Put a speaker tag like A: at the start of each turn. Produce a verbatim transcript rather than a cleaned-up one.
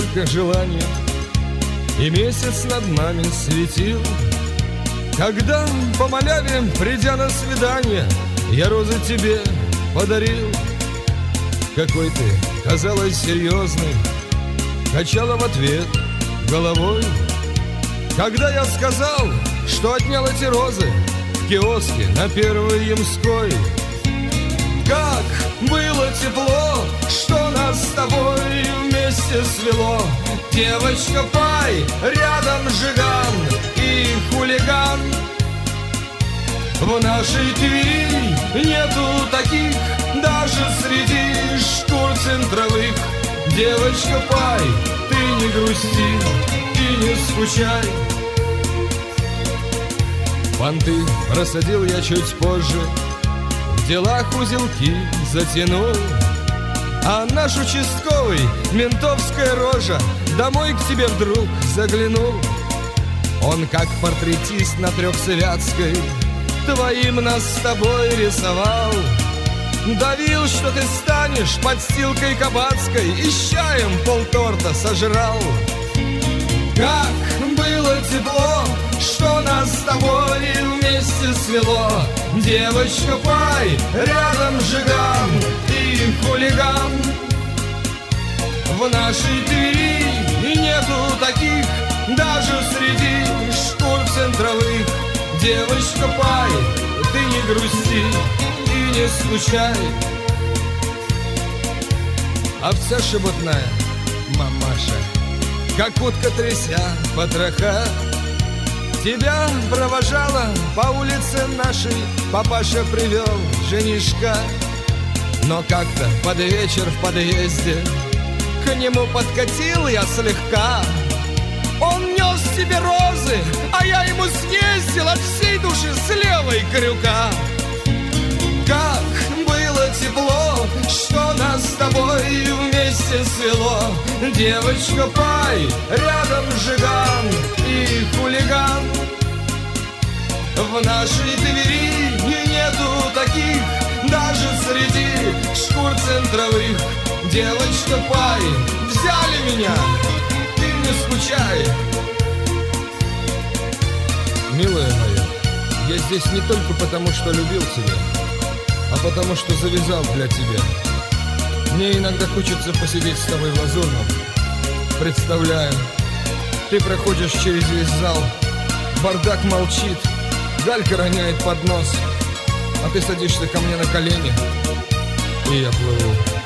A: несколько желаний, и месяц над нами светил. Когда по маляве, придя на свидание, я розы тебе подарил. Какой ты, казалось, серьезный, качала в ответ головой. Когда я сказал, что отнял эти розы в киоске на Первой Ямской. Как было тепло, что нас с тобой вместе свело. Девочка Пай, рядом Жиган и хулиган. В нашей Твери нету таких, даже среди шкур центровых. Девочка Пай, ты не грусти и не скучай. Понты рассадил я чуть позже, в делах узелки затянул. А наш участковый, ментовская рожа, домой к тебе вдруг заглянул. Он как портретист на Трехсвятской твоим нас с тобой рисовал. Давил, что ты станешь подстилкой кабацкой, и с чаем полторта сожрал. Как было тепло, что нас с тобой вместе свело. Девочка Пай, рядом Жиган и хулиган. В нашей Твери нету таких, даже среди шкур центровых. Девочка Пай, ты не грусти и не скучай. Овца шебутная, мамаша, как утка тряся потроха, тебя провожала по улице нашей, папаша привел женишка. Но как-то под вечер в подъезде к нему подкатил я слегка. Он нес тебе розы, а я ему съездил от всей души с левой крюка. Как было тепло, что нас с тобой вместе свело. Девочка Пай, рядом Жиган и хулиган. В нашей Твери нету таких, даже среди шкур центровых. Девочка Пай, взяли меня, ты не скучай. Милая моя, я здесь не только потому, что любил тебя, а потому, что завязал для тебя. Мне иногда хочется посидеть с тобой в Лазурном. Представляю, ты проходишь через весь зал, бардак молчит, Галька роняет под нос, а ты садишься ко мне на колени, и я плыву.